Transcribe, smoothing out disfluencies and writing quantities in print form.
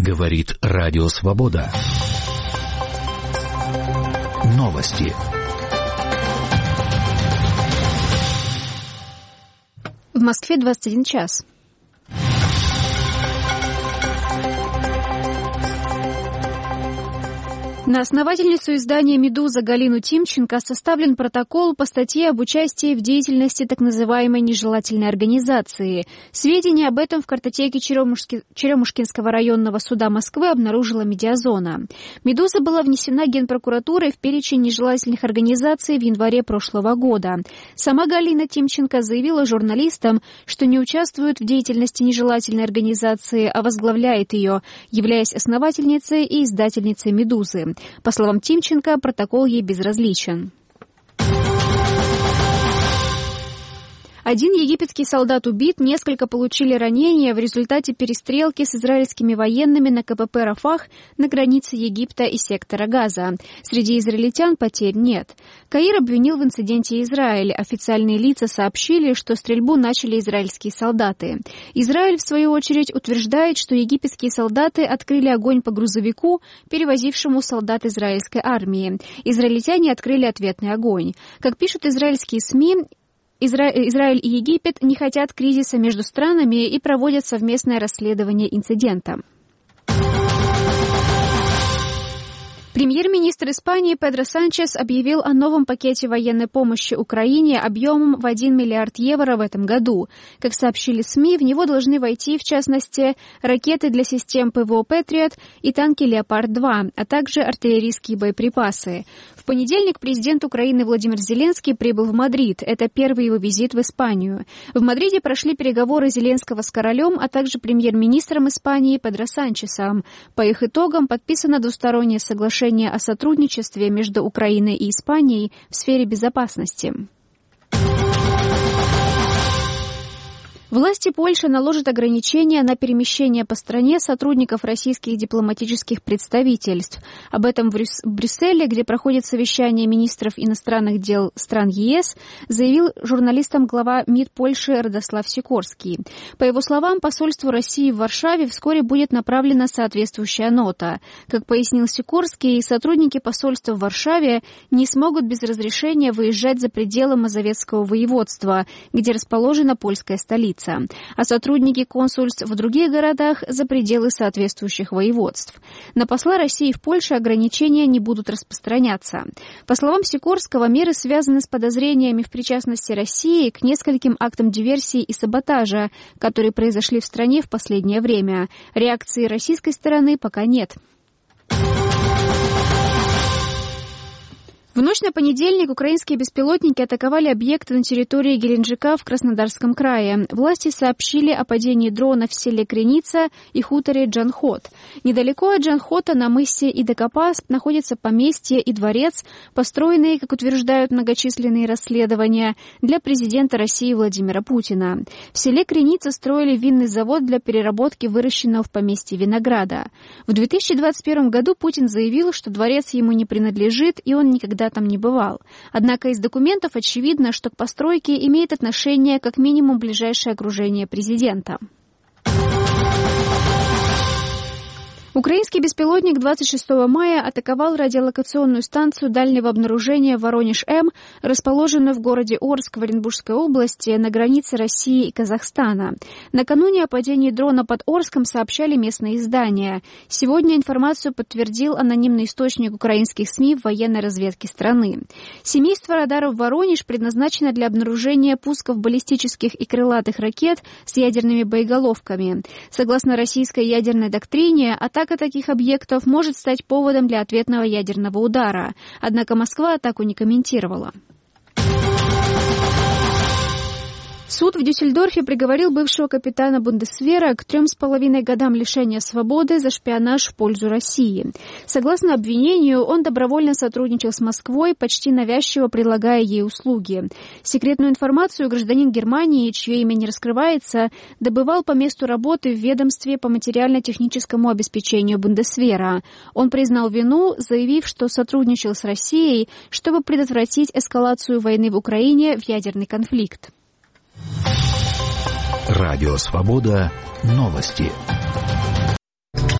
Говорит Радио Свобода. Новости. В Москве 21 час. На основательницу издания «Медуза» Галину Тимченко составлен протокол по статье об участии в деятельности так называемой нежелательной организации. Сведения об этом в картотеке Черемушкинского районного суда Москвы обнаружила «Медиазона». «Медуза» была внесена Генпрокуратурой в перечень нежелательных организаций в январе прошлого года. Сама Галина Тимченко заявила журналистам, что не участвует в деятельности нежелательной организации, а возглавляет ее, являясь основательницей и издательницей «Медузы». По словам Тимченко, протокол ей безразличен. Один египетский солдат убит, несколько получили ранения в результате перестрелки с израильскими военными на КПП «Рафах» на границе Египта и сектора Газа. Среди израильтян потерь нет. Каир обвинил в инциденте Израиль. Официальные лица сообщили, что стрельбу начали израильские солдаты. Израиль, в свою очередь, утверждает, что египетские солдаты открыли огонь по грузовику, перевозившему солдат израильской армии. Израильтяне открыли ответный огонь. Как пишут израильские СМИ, Израиль и Египет не хотят кризиса между странами и проводят совместное расследование инцидента. Премьер-министр Испании Педро Санчес объявил о новом пакете военной помощи Украине объемом в 1 миллиард евро в этом году. Как сообщили СМИ, в него должны войти, в частности, ракеты для систем ПВО «Патриот» и танки «Леопард-2», а также артиллерийские боеприпасы. В понедельник президент Украины Владимир Зеленский прибыл в Мадрид. Это первый его визит в Испанию. В Мадриде прошли переговоры Зеленского с королем, а также премьер-министром Испании Педро Санчесом. По их итогам подписано двустороннее соглашение о сотрудничестве между Украиной и Испанией в сфере безопасности. Власти Польши наложат ограничения на перемещение по стране сотрудников российских дипломатических представительств. Об этом в Брюсселе, где проходит совещание министров иностранных дел стран ЕС, заявил журналистам глава МИД Польши Радослав Сикорский. По его словам, посольству России в Варшаве вскоре будет направлена соответствующая нота. Как пояснил Сикорский, сотрудники посольства в Варшаве не смогут без разрешения выезжать за пределы Мазовецкого воеводства, где расположена польская столица, а сотрудники консульств в других городах за пределы соответствующих воеводств. На посла России в Польше ограничения не будут распространяться. По словам Сикорского, меры связаны с подозрениями в причастности России к нескольким актам диверсии и саботажа, которые произошли в стране в последнее время. Реакции российской стороны пока нет. В ночь на понедельник украинские беспилотники атаковали объекты на территории Геленджика в Краснодарском крае. Власти сообщили о падении дрона в селе Креница и хуторе Джанхот. Недалеко от Джанхота на мысе Идакапа находится поместье и дворец, построенные, как утверждают многочисленные расследования, для президента России Владимира Путина. В селе Креница строили винный завод для переработки выращенного в поместье винограда. В 2021 году Путин заявил, что дворец ему не принадлежит, и он никогда там не бывал. Однако из документов очевидно, что к постройке имеет отношение как минимум ближайшее окружение президента. Украинский беспилотник 26 мая атаковал радиолокационную станцию дальнего обнаружения «Воронеж-М», расположенную в городе Орск в Оренбургской области на границе России и Казахстана. Накануне о падении дрона под Орском сообщали местные издания. Сегодня информацию подтвердил анонимный источник украинских СМИ в военной разведке страны. Семейство радаров «Воронеж» предназначено для обнаружения пусков баллистических и крылатых ракет с ядерными боеголовками. Согласно российской ядерной доктрине, атака таких объектов может стать поводом для ответного ядерного удара. Однако Москва атаку не комментировала. Суд в Дюссельдорфе приговорил бывшего капитана Бундесвера к 3,5 годам лишения свободы за шпионаж в пользу России. Согласно обвинению, он добровольно сотрудничал с Москвой, почти навязчиво предлагая ей услуги. Секретную информацию гражданин Германии, чье имя не раскрывается, добывал по месту работы в ведомстве по материально-техническому обеспечению Бундесвера. Он признал вину, заявив, что сотрудничал с Россией, чтобы предотвратить эскалацию войны в Украине в ядерный конфликт. Радио Свобода. Новости.